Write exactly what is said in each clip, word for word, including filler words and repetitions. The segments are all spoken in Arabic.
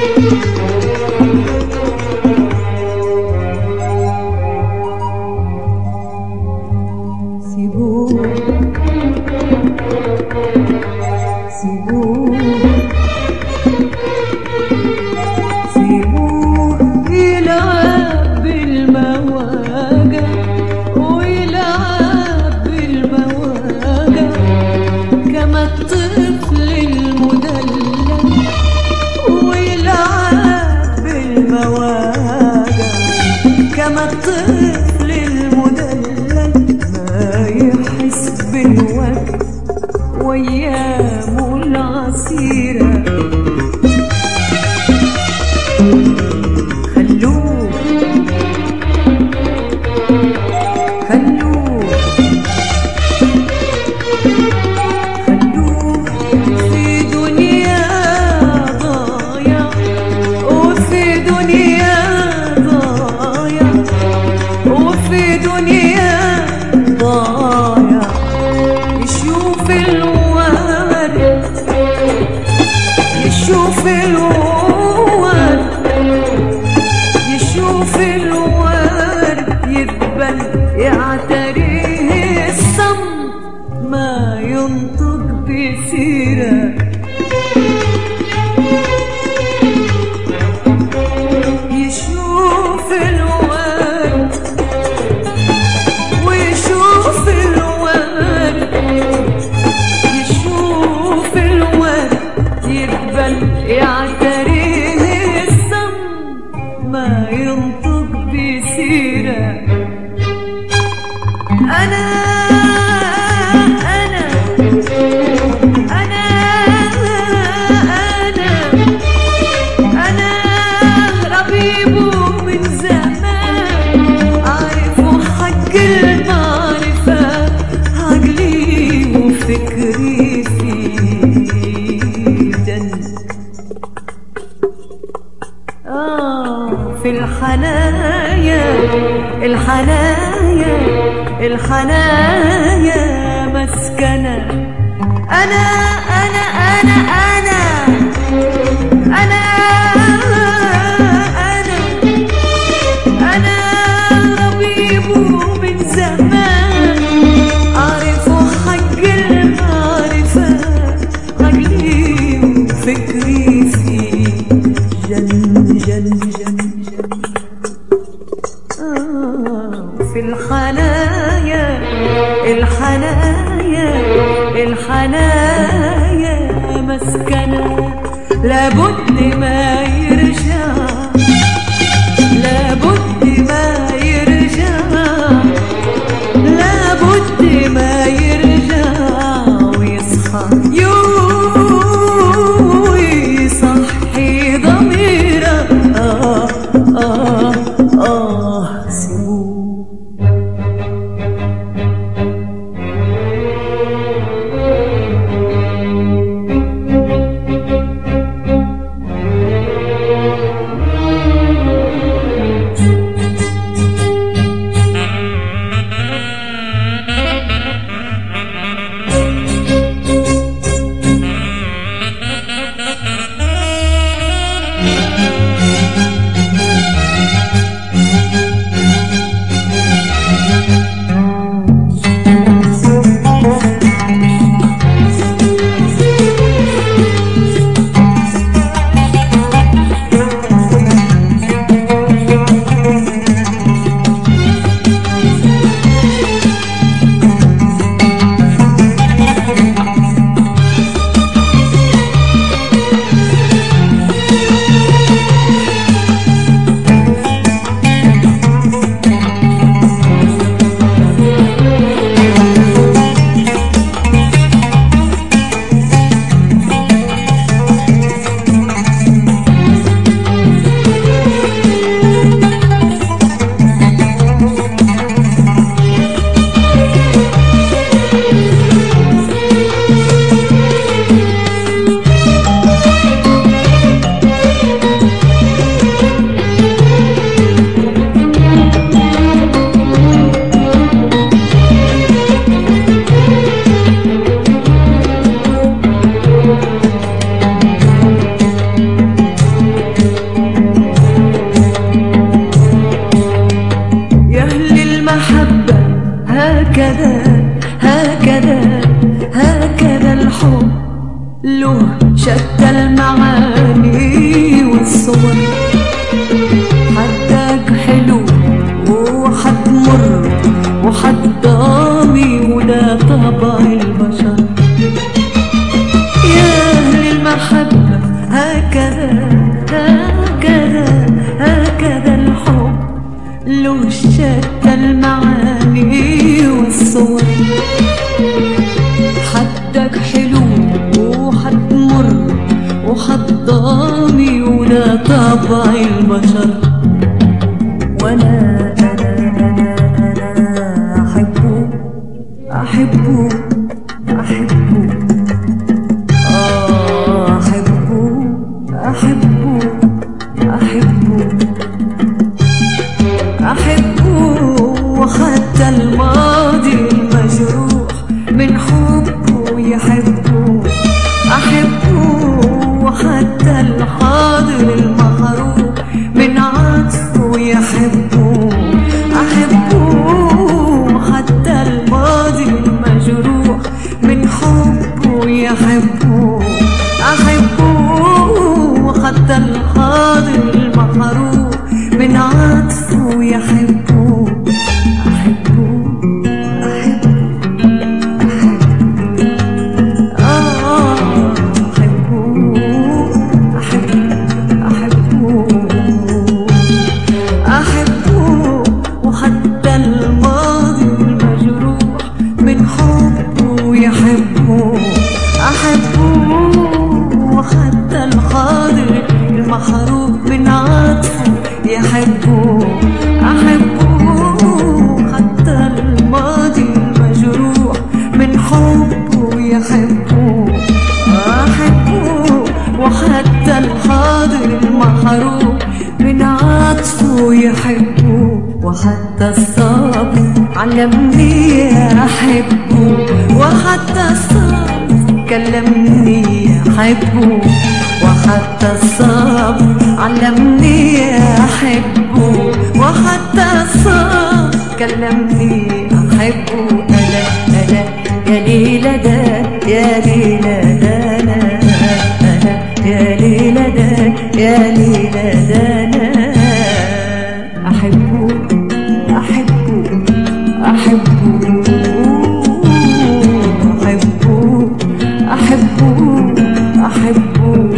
الطفل المدلل ما يحس بالوقت وايامه العسيرة. خلوه خلوه خلوه في دنيا ضايع، وفي دنيا ضايع، وفي دنيا ضايع. يشوف الورد، يشوف الورد، يشوف الورد يدبل يعتريه الصمت ما ينطق بسيرة. يشوف الورد ويشوف الورد، يشوف الورد يقبل يعتريه الصمت ما ينطق بسيرة. أنا أنا أنا أنا أنا ربيبه من زمان، عارفه حق المعرفة، عقلي وفكري فيه دن. آه في الحنايا الحنايا الحنايا مسكنة. أنا أنا أنا أنا أنا أنا أنا ربيبه من زمان، عارفه حق المعرفة، عقلي وفكري فيه جن جن جن جن. آه في الحنايا الحنايا الحنايا مسكنة. لابد ما يرجع، لابد ما يرجع، لابد ما يرجع ويصحى ويصحي ضميره. آه آه آه سيبوه. له شتى المعاني والصور. حدك حلو وحتمر وحتضامي ولا طبع البشر. وانا انا انا انا احبه احبه احبه اه احبه احبه احبه احبه وحتى الماضي المجروح من حبه يحبه. احبه وحتى الحاضر المحروم من عطفه يحبه. احبه وحتى الماضي المجروح من حبه يحبه. احبه وحتى الحاضر المحروم من عطفه يحبه. احبه محروم من عطفه يحبه. أحبه حتى الماضي المجروح من حبه يحبه. أحبه وحتى الحاضر المحروم من عطفه يحبه. وحتى الصبر علمني أحبه. وحتى الصبر كلمني أحبه. وحتى الصبر علمني أحبه. وحتى الصبر كلمني أحبه. أنا أنا يا ليلى ده يا ليلى ده أنا أنا يا ليلى ده يا ليلى ده أنا أحبه أحبه أحبه أحبه أحبه أحبه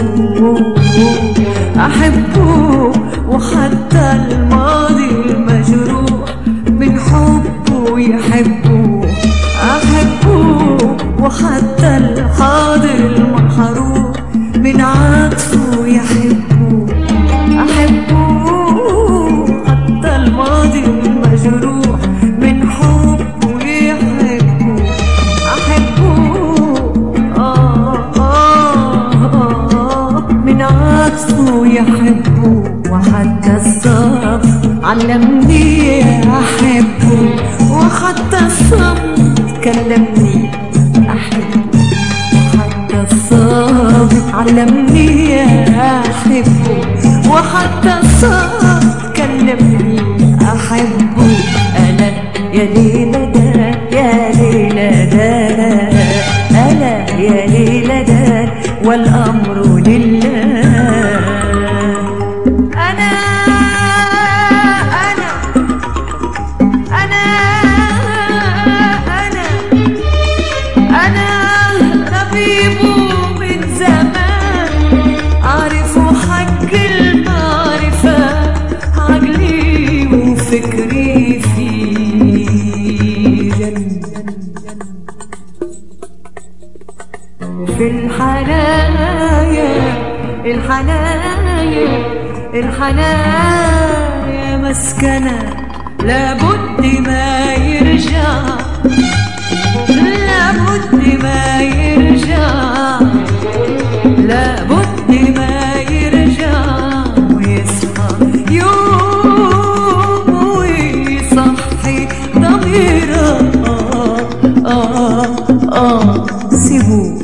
أحبه وحتى الماضي المجروح من حبه يحبه. أحبه وحتى الحاضر المحروم من عطفه يحبه. أحبه حتى الماضي المجروح من حبه يحبه. أحبه من عطفه يحبه. وحتى الصبر علمني أحبه. وحتى الصبر كلمني أحبه. وحتى الصبر علمني أحبه. وحتى الصبر كلمني أحبه. أنا يا ليلى ده يا ليلى ده أنا يا ليلى ده والأمر لله. أنا أنا أنا أنا أنا طبيبه من زمان. عارفه حق المعرفة عقلي وفكري في جنة. في الحنايا الحنايا الحنايا مسكنة لابد ما يرجع. لابد ما يرجع. لابد ما يرجع ويصحى يوم ويصحي ضميره. آه آه آه سيبوه.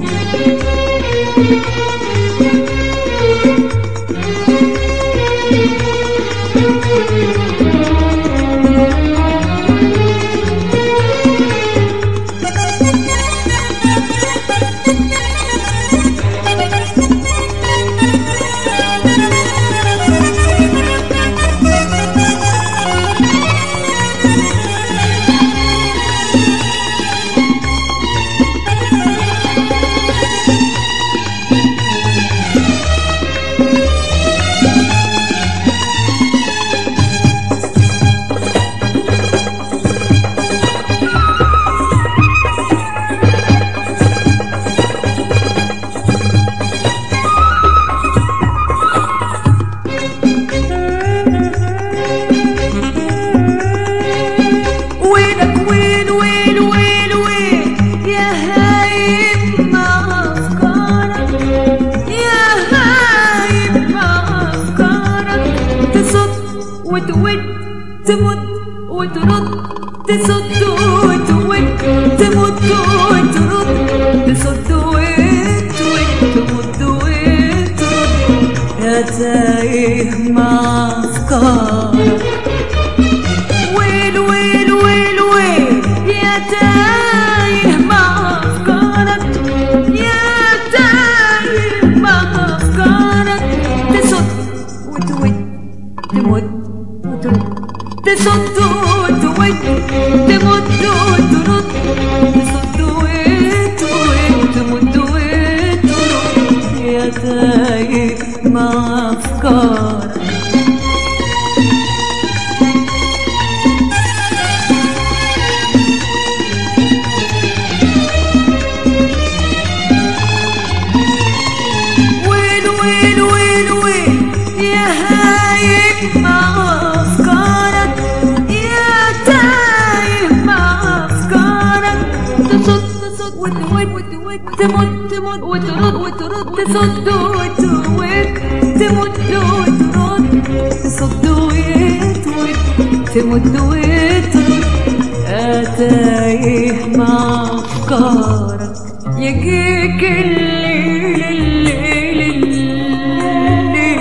تمد وترد تصد وتود تمد وترد تصد وتود تمد وترد يا تايه مع أفكارك ويل ويل ويل ويل يا تايه مع أفكارك يا تايه مع أفكارك تصد وتود تمد وترد تصد وتود تمد وترد تصد وتود تمد وترد يا تايه مع أفكارك ويل ويل ويل ويل يا هايب مع أفكارك يا تايه مع أفكارك تصد تصد وتود وتود تمد تمد وترد وترد تصد وتود تمد وترد تصد وتود تمد وترد يا تايه مع أفكارك يجيك الليل الليل الليل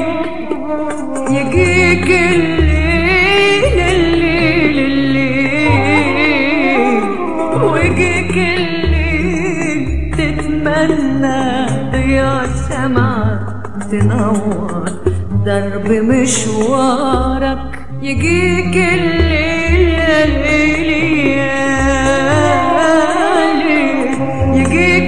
يجيك الليل الليل الليل ويجيك الليل تتمنى ضياء الشمعة تنور درب مشوارك يجيك الليل الليل يجيك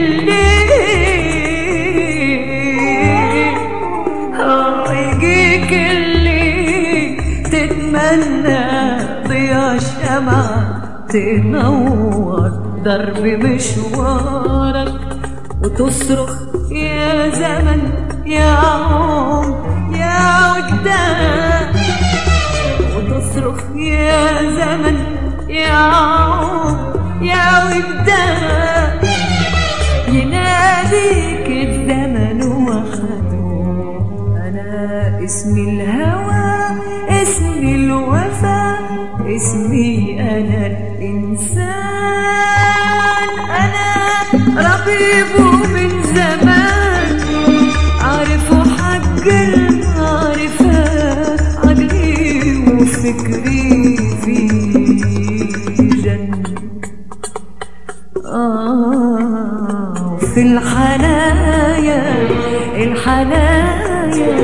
الليل اه يجيك الليل تتمنى ضياء الشمعة تنور درب مشوارك وتصرخ يا زمن يا عمر يا وداد وتصرخ يا زمن يا عمر يا وداد يناديك الزمن وخده أنا اسمي الهوى اسمي الوفا اسمي أنا الإنسان أنا ربيبه من زمان عارفه حق المعرفة عقلي وفكري في جنة آه في الحنايا الحنايا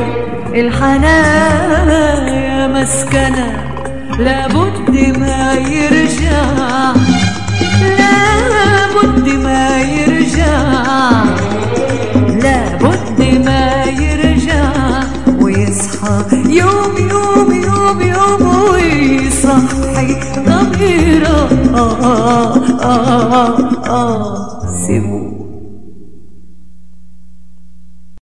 الحنايا مسكنة لابد ما يرجع لابد ما يرجع لابد ما يرجع ويصحى يوم يوم يوم يوم ويصحي ضميره آه آه آه آه سيبوه